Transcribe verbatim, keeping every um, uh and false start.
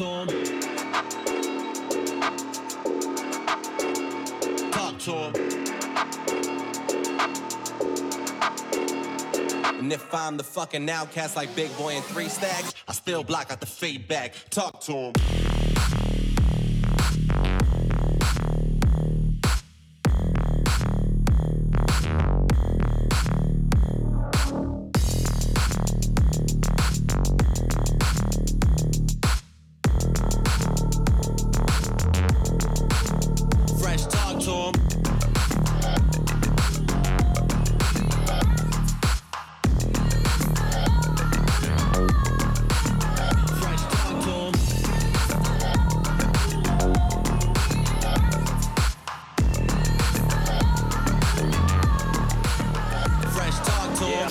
him. Talk to him. And if I'm the fucking outcast like Big Boy and Three Stacks, I still block out the feedback. Talk to him.